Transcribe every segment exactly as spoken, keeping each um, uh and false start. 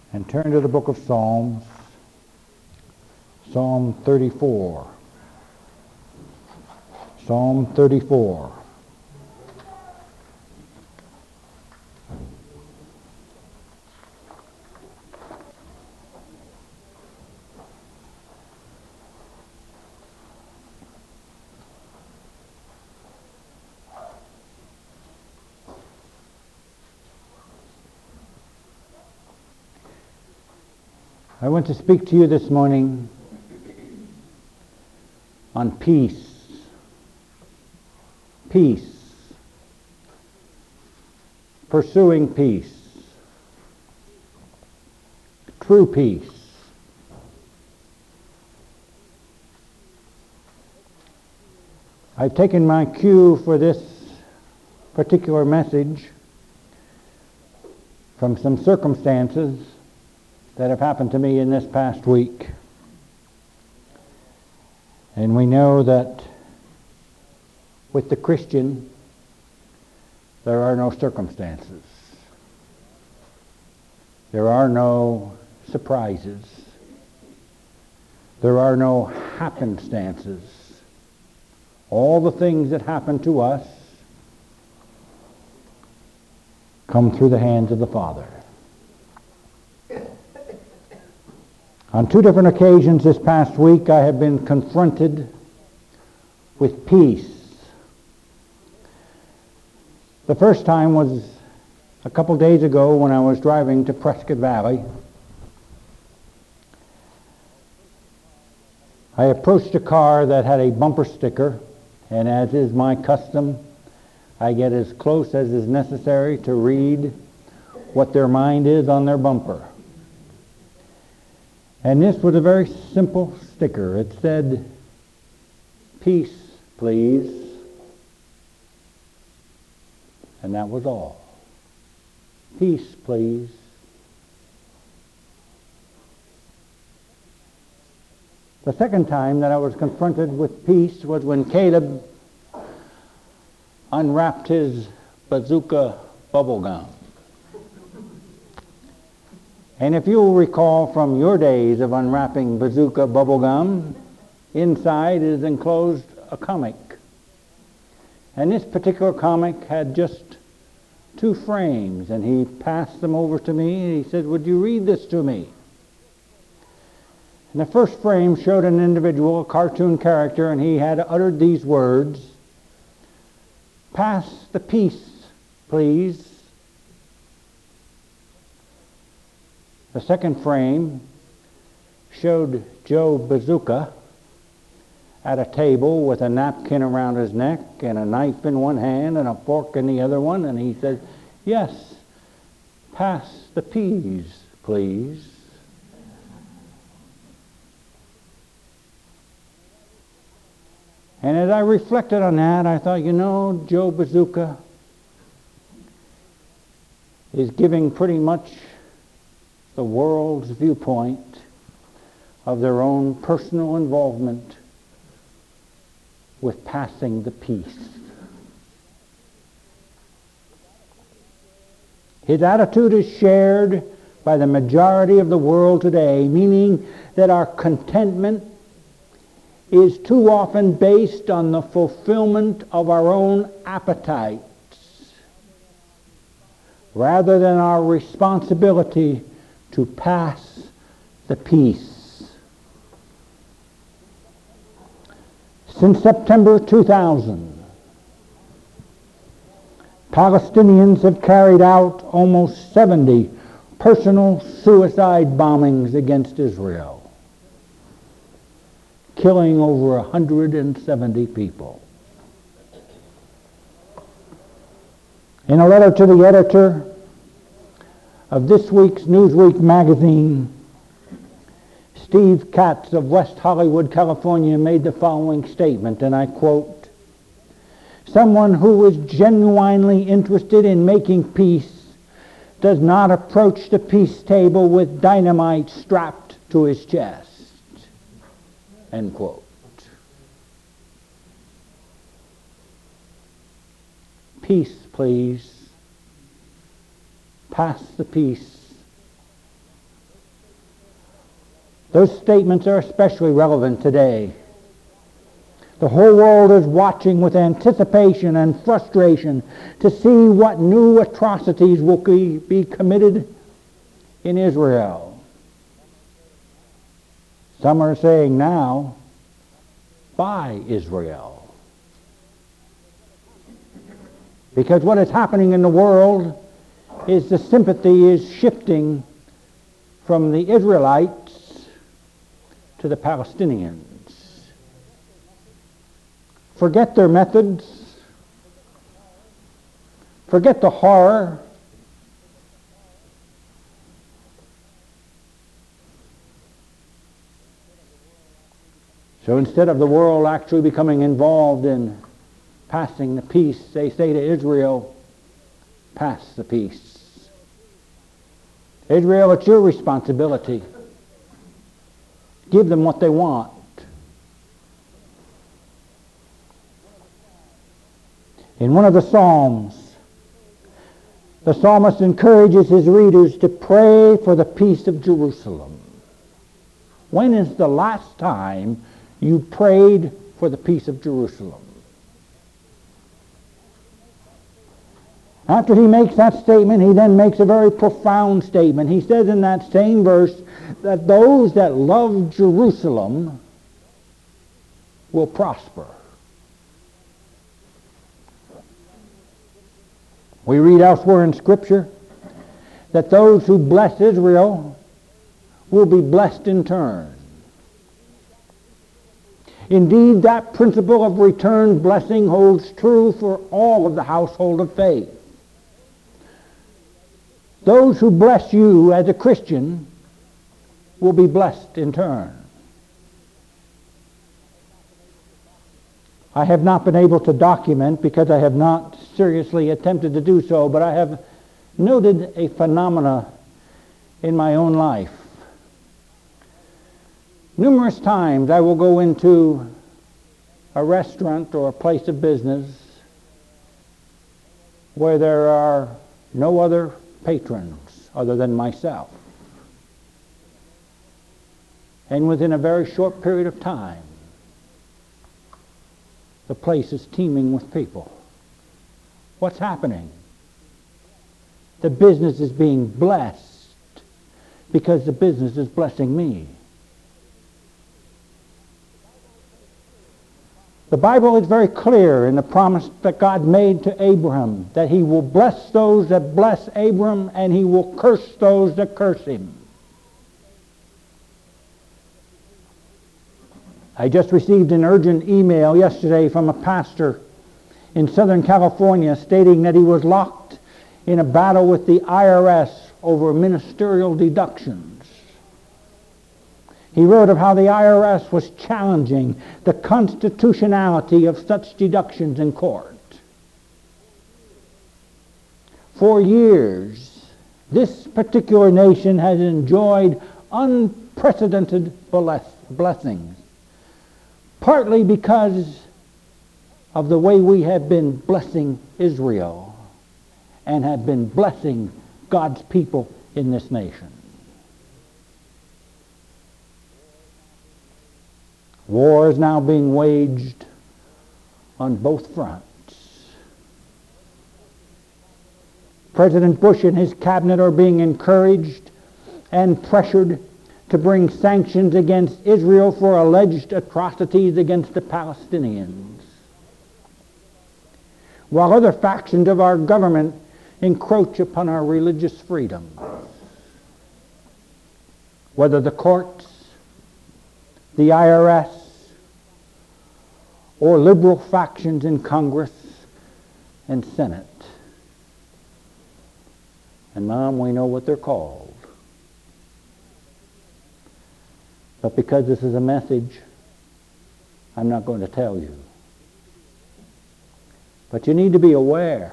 and turn to the book of Psalms, Psalm thirty-four. Psalm thirty-four. I want to speak to you this morning on peace. Peace. Pursuing peace. True peace. I've taken my cue for this particular message from some circumstances that have happened to me in this past week. And we know that with the Christian, there are no circumstances. There are no surprises. There are no happenstances. All the things that happen to us come through the hands of the Father. On two different occasions this past week, I have been confronted with peace. The first time was a couple days ago when I was driving to Prescott Valley. I approached a car that had a bumper sticker, and as is my custom, I get as close as is necessary to read what their mind is on their bumper. And this was a very simple sticker. It said, "Peace, please." And that was all. Peace, please. The second time that I was confronted with peace was when Caleb unwrapped his bazooka bubble gum. And if you'll recall from your days of unwrapping bazooka bubble gum, inside is enclosed a comic. And this particular comic had just two frames, and he passed them over to me, and he said, "Would you read this to me?" And the first frame showed an individual, a cartoon character, and he had uttered these words, "Pass the peace, please." The second frame showed Joe Bazooka at a table with a napkin around his neck and a knife in one hand and a fork in the other one, and he said, "Yes, pass the peas, please." And as I reflected on that, I thought, you know, Joe Bazooka is giving pretty much the world's viewpoint of their own personal involvement with passing the peace. His attitude is shared by the majority of the world today, meaning that our contentment is too often based on the fulfillment of our own appetites rather than our responsibility to pass the peace. Since September two thousand, Palestinians have carried out almost seventy personal suicide bombings against Israel, killing over one hundred seventy people. In a letter to the editor of this week's Newsweek magazine, Steve Katz of West Hollywood, California, made the following statement, and I quote, "Someone who is genuinely interested in making peace does not approach the peace table with dynamite strapped to his chest." End quote. Peace, please. Pass the peace. Those statements are especially relevant today. The whole world is watching with anticipation and frustration to see what new atrocities will be, be committed in Israel. Some are saying now, by Israel. Because what is happening in the world is the sympathy is shifting from the Israelites to the Palestinians. Forget their methods. Forget the horror. So instead of the world actually becoming involved in passing the peace, they say to Israel, pass the peace. Israel, it's your responsibility. Give them what they want. In one of the Psalms, the psalmist encourages his readers to pray for the peace of Jerusalem. When is the last time you prayed for the peace of Jerusalem? After he makes that statement, he then makes a very profound statement. He says in that same verse that those that love Jerusalem will prosper. We read elsewhere in Scripture that those who bless Israel will be blessed in turn. Indeed, that principle of return blessing holds true for all of the household of faith. Those who bless you as a Christian will be blessed in turn. I have not been able to document because I have not seriously attempted to do so, but I have noted a phenomena in my own life. Numerous times I will go into a restaurant or a place of business where there are no other patrons other than myself. And within a very short period of time, the place is teeming with people. What's happening? The business is being blessed because the business is blessing me. The Bible is very clear in the promise that God made to Abraham that he will bless those that bless Abraham and he will curse those that curse him. I just received an urgent email yesterday from a pastor in Southern California stating that he was locked in a battle with the I R S over ministerial deductions. He wrote of how the I R S was challenging the constitutionality of such deductions in court. For years, this particular nation has enjoyed unprecedented bless- blessings. Partly because of the way we have been blessing Israel and have been blessing God's people in this nation. War is now being waged on both fronts. President Bush and his cabinet are being encouraged and pressured to bring sanctions against Israel for alleged atrocities against the Palestinians, while other factions of our government encroach upon our religious freedom. Whether the courts, the I R S, or liberal factions in Congress and Senate. And Mom, we know what they're called. But because this is a message, I'm not going to tell you. But you need to be aware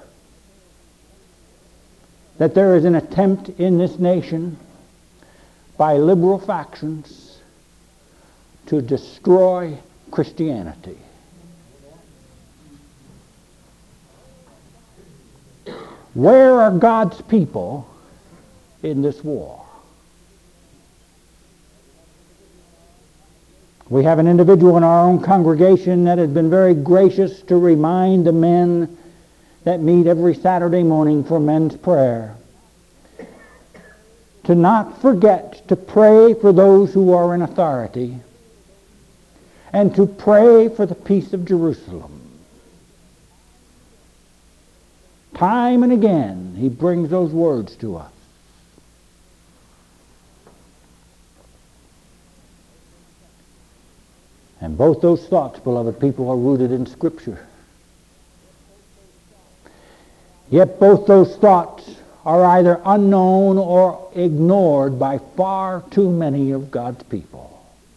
that there is an attempt in this nation by liberal factions to destroy Christianity. Where are God's people in this war? We have an individual in our own congregation that has been very gracious to remind the men that meet every Saturday morning for men's prayer to not forget to pray for those who are in authority and to pray for the peace of Jerusalem. Time and again, he brings those words to us. And both those thoughts, beloved people, are rooted in Scripture. Yet both those thoughts are either unknown or ignored by far too many of God's people.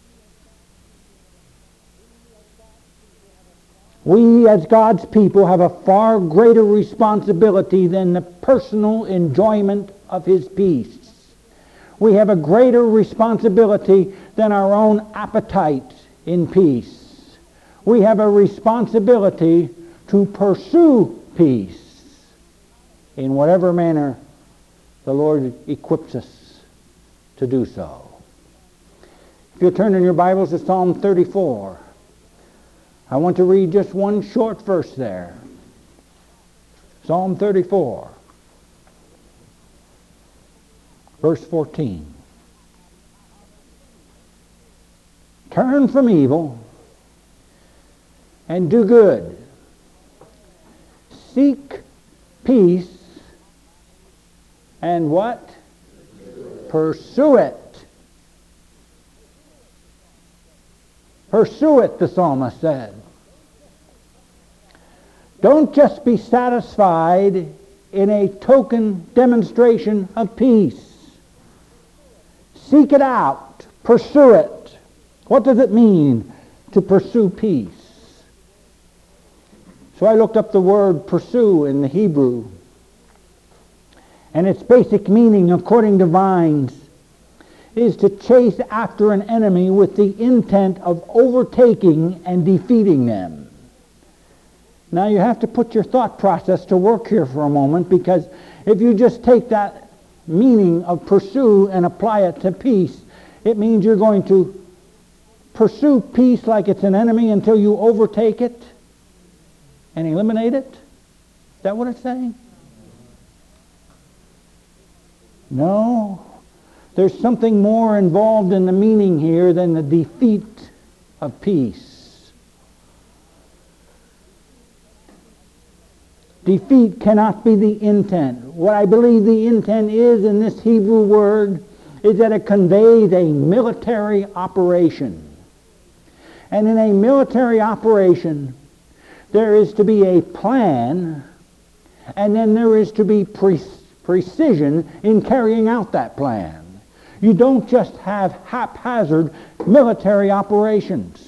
We as God's people have a far greater responsibility than the personal enjoyment of His peace. We have a greater responsibility than our own appetite in peace. We have a responsibility to pursue peace in whatever manner the Lord equips us to do so. If you turn in your Bibles to Psalm thirty-four, I want to read just one short verse there. Psalm thirty-four, verse fourteen. Turn from evil and do good. Seek peace and what? Pursue it. Pursue it, the psalmist said. Don't just be satisfied in a token demonstration of peace. Seek it out. Pursue it. What does it mean to pursue peace? So I looked up the word pursue in the Hebrew. And its basic meaning, according to Vines, is to chase after an enemy with the intent of overtaking and defeating them. Now you have to put your thought process to work here for a moment, because if you just take that meaning of pursue and apply it to peace, it means you're going to pursue peace like it's an enemy until you overtake it and eliminate it. Is that what it's saying? No. There's something more involved in the meaning here than the defeat of peace. Defeat cannot be the intent. What I believe the intent is in this Hebrew word is that it conveys a military operation. And in a military operation, there is to be a plan, and then there is to be pre- precision in carrying out that plan. You don't just have haphazard military operations.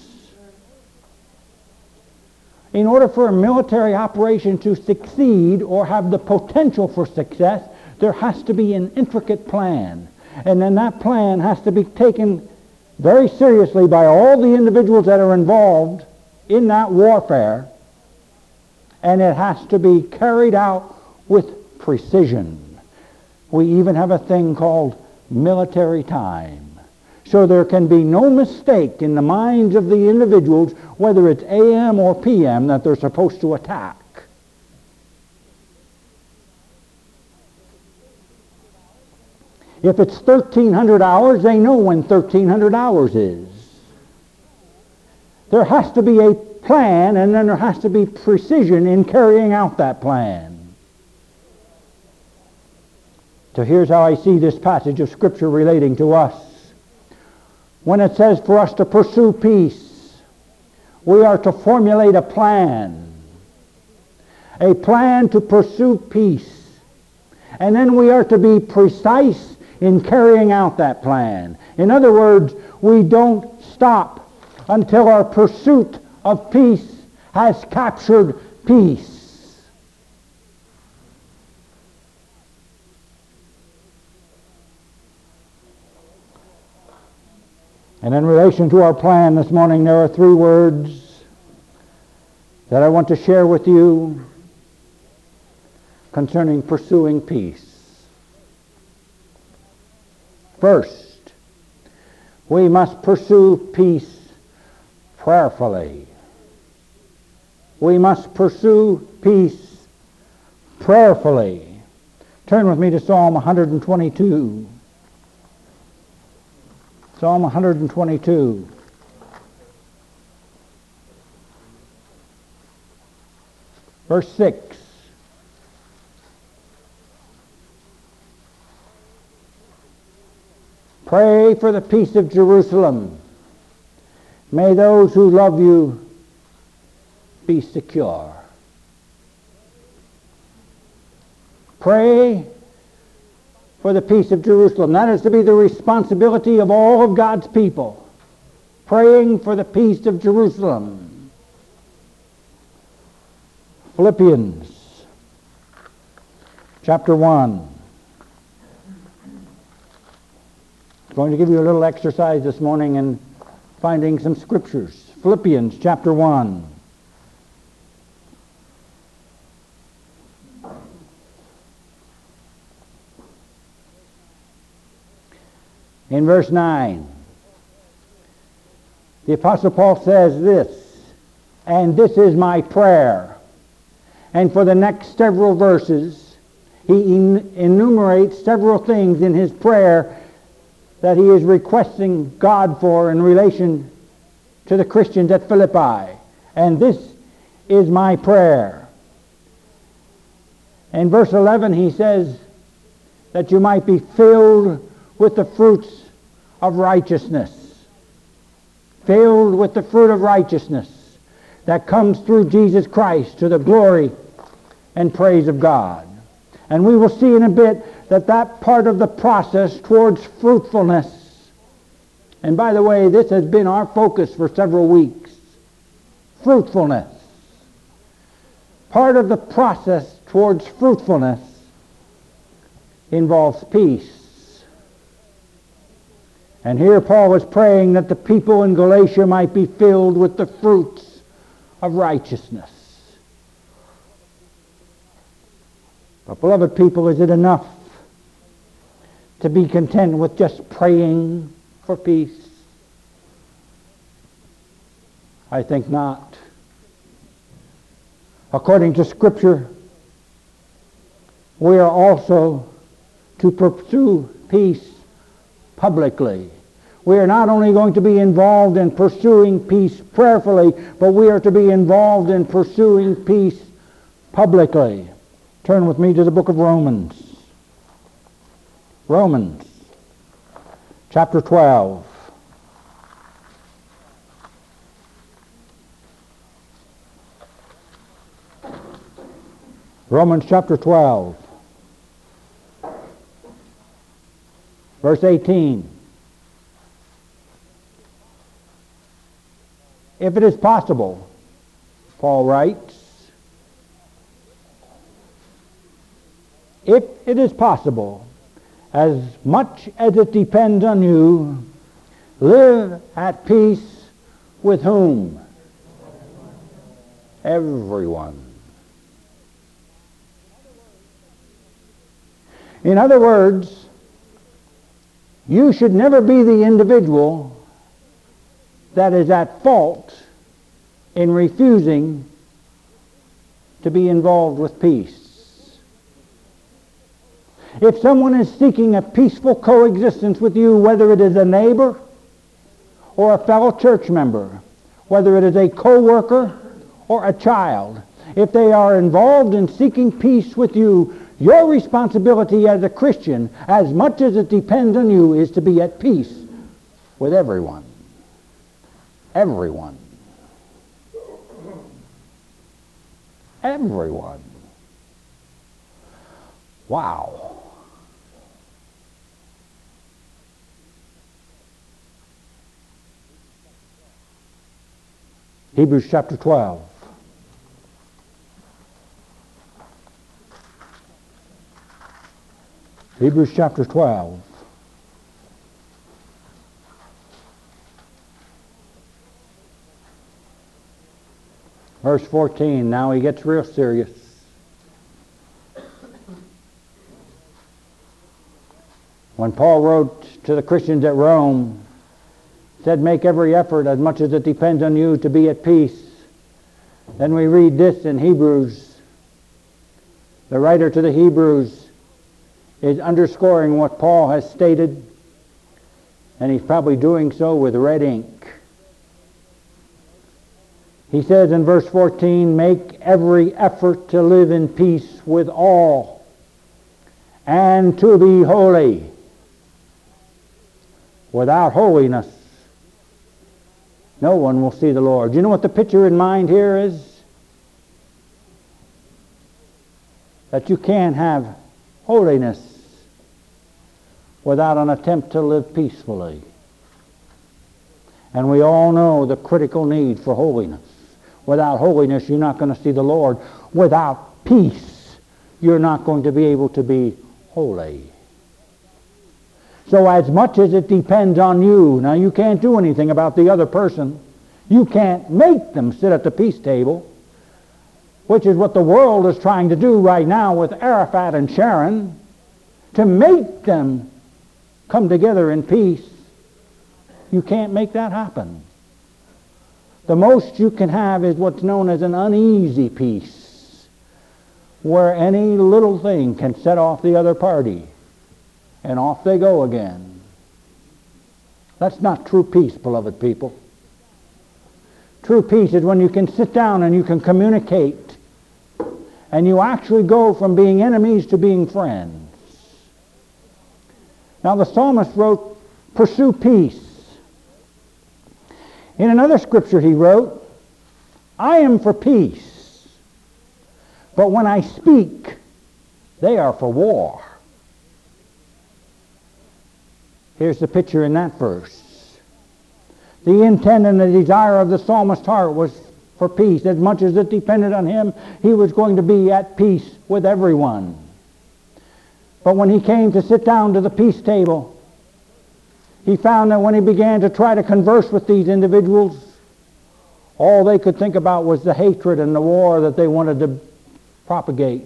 In order for a military operation to succeed or have the potential for success, there has to be an intricate plan. And then that plan has to be taken very seriously by all the individuals that are involved in that warfare, and it has to be carried out with precision. We even have a thing called military time. So there can be no mistake in the minds of the individuals, whether it's A M or P M, that they're supposed to attack. If it's thirteen hundred hours, they know when thirteen hundred hours is. There has to be a plan, and then there has to be precision in carrying out that plan. So here's how I see this passage of Scripture relating to us. When it says for us to pursue peace, we are to formulate a plan. A plan to pursue peace. And then we are to be precise in carrying out that plan. In other words, we don't stop until our pursuit of peace has captured peace. And in relation to our plan this morning, there are three words that I want to share with you concerning pursuing peace. First, we must pursue peace prayerfully. We must pursue peace prayerfully. Turn with me to Psalm one twenty-two. Psalm one twenty-two. Verse six. Pray for the peace of Jerusalem. May those who love you be secure. Pray for the peace of Jerusalem. That is to be the responsibility of all of God's people. Praying for the peace of Jerusalem. Philippians chapter one. I'm going to give you a little exercise this morning in finding some scriptures. Philippians chapter one. In verse nine, the Apostle Paul says this, and this is my prayer. And for the next several verses, he en- enumerates several things in his prayer that he is requesting God for in relation to the Christians at Philippi. And this is my prayer. In verse eleven he says that you might be filled with the fruits of righteousness. Filled with the fruit of righteousness that comes through Jesus Christ to the glory and praise of God. And we will see in a bit that that part of the process towards fruitfulness, and by the way, this has been our focus for several weeks, fruitfulness. Part of the process towards fruitfulness involves peace. And here Paul was praying that the people in Galatia might be filled with the fruits of righteousness. But beloved people, is it enough to be content with just praying for peace? I think not. According to Scripture, we are also to pursue peace publicly. We are not only going to be involved in pursuing peace prayerfully, but we are to be involved in pursuing peace publicly. Turn with me to the book of Romans. Romans, chapter twelve. Romans chapter twelve, verse eighteen. If it is possible, Paul writes, if it is possible, as much as it depends on you, live at peace with whom? Everyone. In other words, you should never be the individual that is at fault in refusing to be involved with peace. If someone is seeking a peaceful coexistence with you, whether it is a neighbor or a fellow church member, whether it is a co-worker or a child, if they are involved in seeking peace with you, your responsibility as a Christian, as much as it depends on you, is to be at peace with everyone. Everyone. Everyone. Wow. Hebrews chapter twelve. Hebrews chapter twelve. Verse fourteen. Now he gets real serious. When Paul wrote to the Christians at Rome, said, make every effort as much as it depends on you to be at peace. Then we read this in Hebrews. The writer to the Hebrews is underscoring what Paul has stated, and he's probably doing so with red ink. He says in verse fourteen, make every effort to live in peace with all and to be holy. Without holiness, no one will see the Lord. Do you know what the picture in mind here is? That you can't have holiness without an attempt to live peacefully. And we all know the critical need for holiness. Without holiness, you're not going to see the Lord. Without peace, you're not going to be able to be holy. So as much as it depends on you, now you can't do anything about the other person. You can't make them sit at the peace table, which is what the world is trying to do right now with Arafat and Sharon, to make them come together in peace. You can't make that happen. The most you can have is what's known as an uneasy peace, where any little thing can set off the other party, and off they go again. That's not true peace, beloved people. True peace is when you can sit down and you can communicate, and you actually go from being enemies to being friends. Now the psalmist wrote, pursue peace. In another scripture he wrote, I am for peace, but when I speak, they are for war. Here's the picture in that verse. The intent and the desire of the psalmist's heart was for peace. As much as it depended on him, he was going to be at peace with everyone. But when he came to sit down to the peace table, he found that when he began to try to converse with these individuals, all they could think about was the hatred and the war that they wanted to propagate.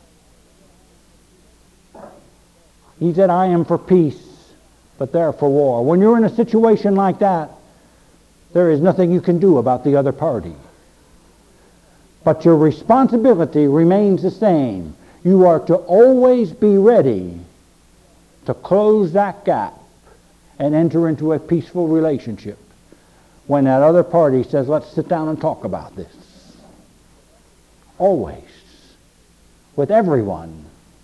He said, I am for peace, but they're for war. When you're in a situation like that, there is nothing you can do about the other party. But your responsibility remains the same. You are to always be ready to close that gap and enter into a peaceful relationship when that other party says, let's sit down and talk about this. Always. With everyone.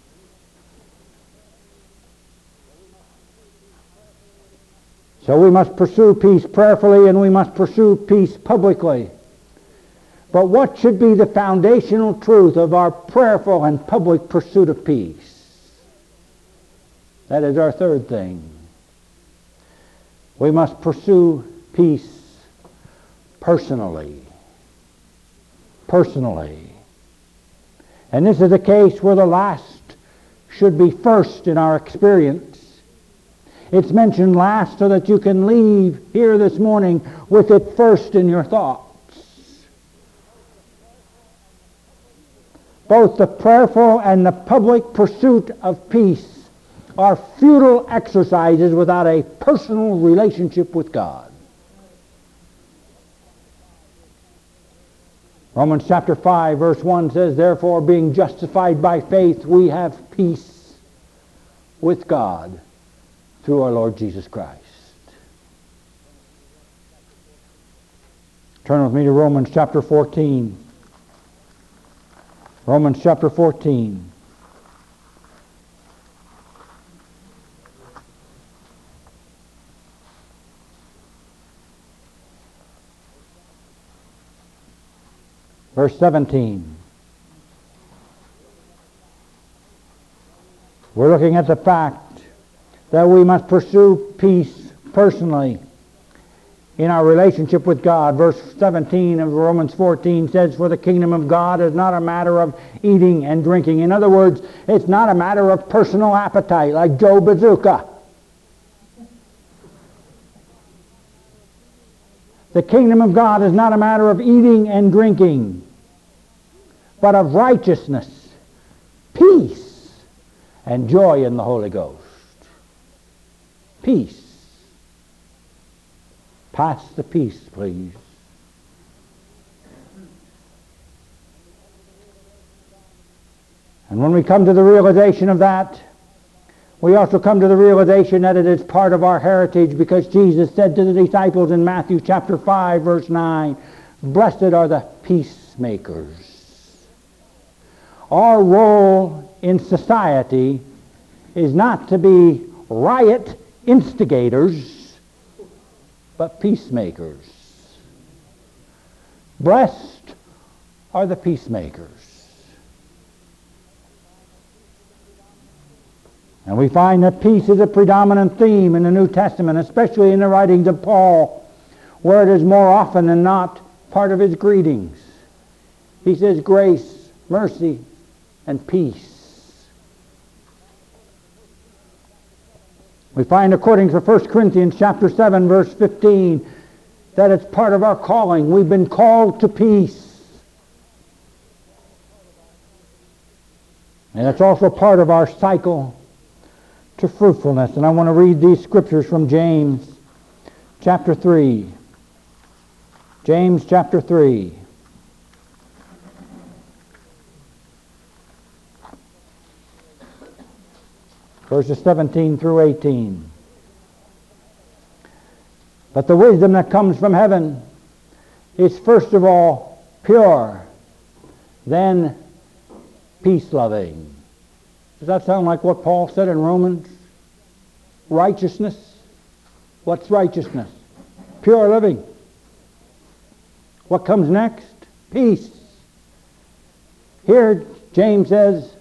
So we must pursue peace prayerfully, and we must pursue peace publicly. But what should be the foundational truth of our prayerful and public pursuit of peace? That is our third thing. We must pursue peace personally. Personally. And this is a case where the last should be first in our experience. It's mentioned last so that you can leave here this morning with it first in your thoughts. Both the prayerful and the public pursuit of peace are futile exercises without a personal relationship with God. Romans chapter five verse one says, therefore being justified by faith we have peace with God through our Lord Jesus Christ. Turn with me to Romans chapter fourteen. Romans chapter fourteen. Verse seventeen. We're looking at the fact that we must pursue peace personally in our relationship with God. Verse seventeen of Romans fourteen says, for the kingdom of God is not a matter of eating and drinking. In other words, it's not a matter of personal appetite like Joe Bazooka. The kingdom of God is not a matter of eating and drinking, but of righteousness, peace, and joy in the Holy Ghost. Peace. Pass the peace, please. And when we come to the realization of that, we also come to the realization that it is part of our heritage, because Jesus said to the disciples in Matthew chapter five, verse nine, "Blessed are the peacemakers." Our role in society is not to be riot instigators, but peacemakers. Blessed are the peacemakers. And we find that peace is a predominant theme in the New Testament, especially in the writings of Paul, where it is more often than not part of his greetings. He says grace, mercy, and peace. We find, according to First Corinthians chapter seven, verse fifteen, that it's part of our calling. We've been called to peace. And it's also part of our cycle to fruitfulness. And I want to read these scriptures from James chapter three. James chapter three. Verses seventeen through eighteen. But the wisdom that comes from heaven is first of all pure, then peace-loving. Does that sound like what Paul said in Romans? Righteousness. What's righteousness? Pure living. What comes next? Peace. Here James says,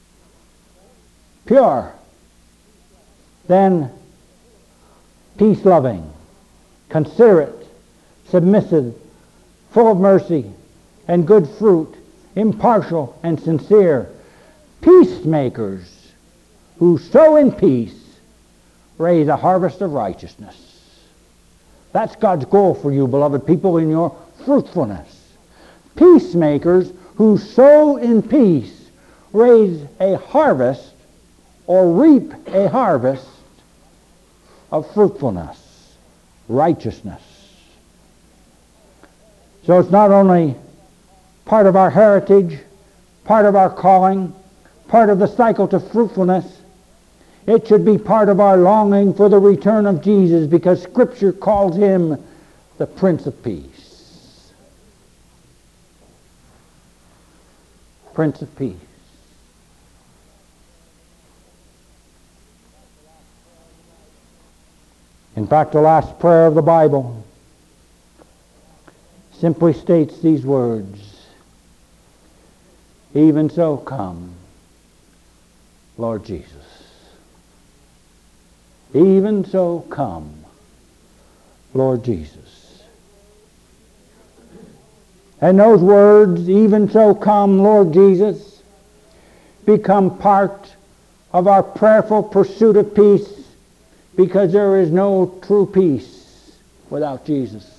pure, then peace-loving, considerate, submissive, full of mercy and good fruit, impartial and sincere, peacemakers who sow in peace raise a harvest of righteousness. That's God's goal for you, beloved people, in your fruitfulness. Peacemakers who sow in peace raise a harvest or reap a harvest of fruitfulness, righteousness. So it's not only part of our heritage, part of our calling, part of the cycle to fruitfulness, it should be part of our longing for the return of Jesus, because Scripture calls him the Prince of Peace. Prince of Peace. In fact, the last prayer of the Bible simply states these words, "Even so come, Lord Jesus." Even so come, Lord Jesus. And those words, "even so come, Lord Jesus," become part of our prayerful pursuit of peace, because there is no true peace without Jesus.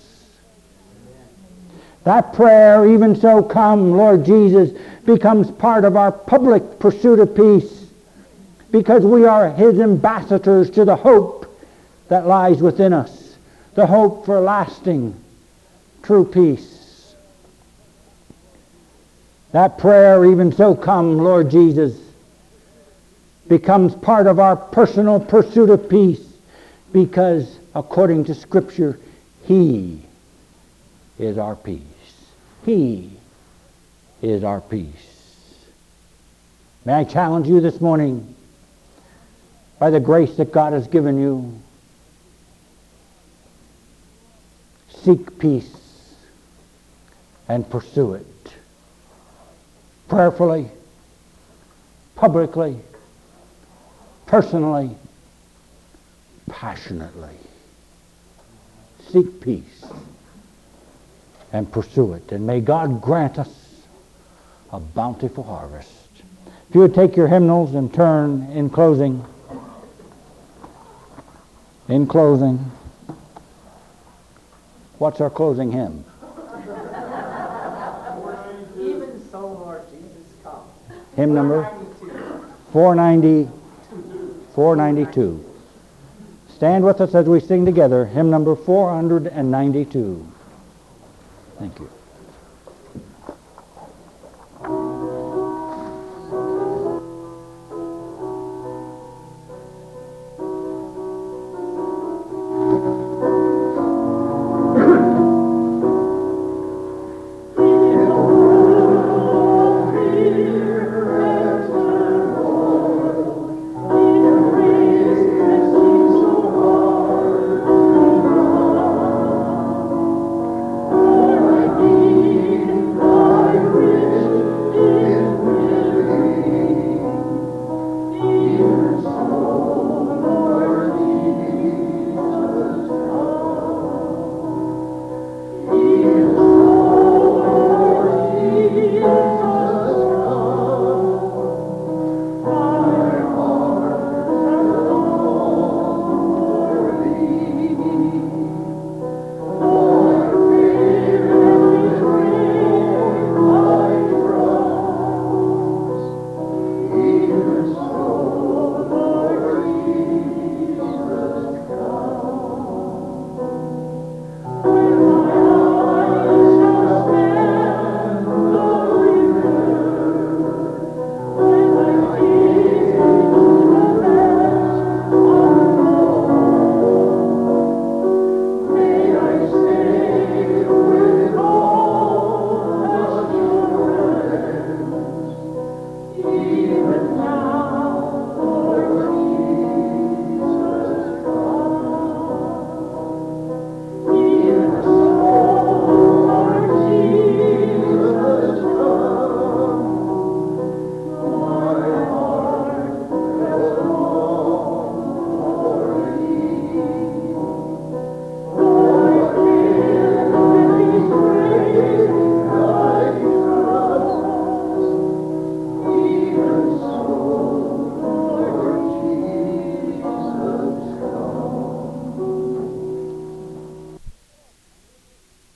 That prayer, "even so come, Lord Jesus," becomes part of our public pursuit of peace, because we are his ambassadors to the hope that lies within us, the hope for lasting, true peace. That prayer, "even so come, Lord Jesus," becomes part of our personal pursuit of peace, because, according to Scripture, he is our peace. He is our peace. May I challenge you this morning, by the grace that God has given you, seek peace and pursue it. Prayerfully, publicly, personally, passionately. Seek peace and pursue it. And may God grant us a bountiful harvest. If you would take your hymnals and turn in closing. In closing. What's our closing hymn? Even so, Lord Jesus, come. Hymn number four ninety, four ninety-two. Stand with us as we sing together hymn number four hundred ninety-two. Thank you.